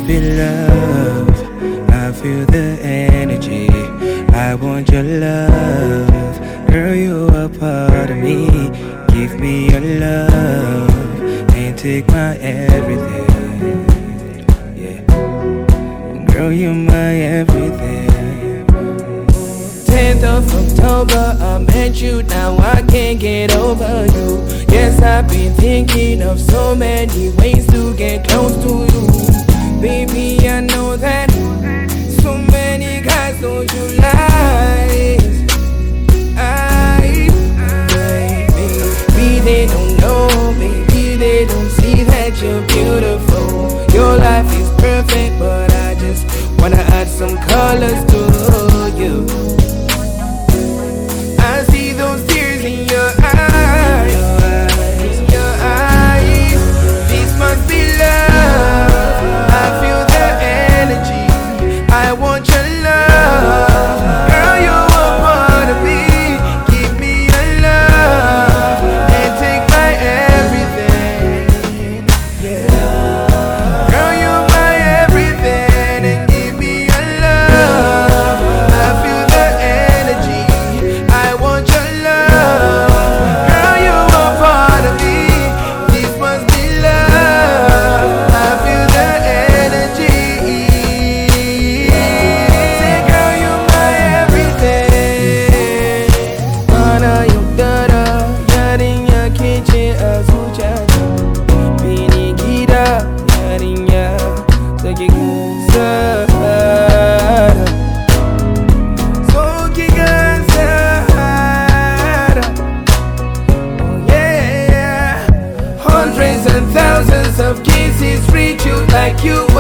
must be love. I feel the energy. I want your love. Girl, you are part of me. Give me your love and take my everything. Yeah, girl, you're my everything. 10th of October, I met you, now I can't get over you. Yes, I've been thinking of so many ways to get close to you. Baby, I know that so many guys don't you lies. Baby, they don't know, baby, they don't see that you're beautiful. Your life is perfect, but I just wanna add some colors to you. I see those tears in your eyes, your eyes. This must be love. I feel the energy. I want your love. Girl, you're a part of me. Give me your love and take my everything. Yeah. Girl, you're my everything and give me your love. I feel the energy. I want your love. Girl, you're a part of me. This must be love. I feel the energy. Say, girl, you're my everything. Mana yung dara, yarinya kece azucana. Bini gida, yarinya sagi kusara. So Sahara. Oh yeah, hundreds and thousands of kisses reach you like you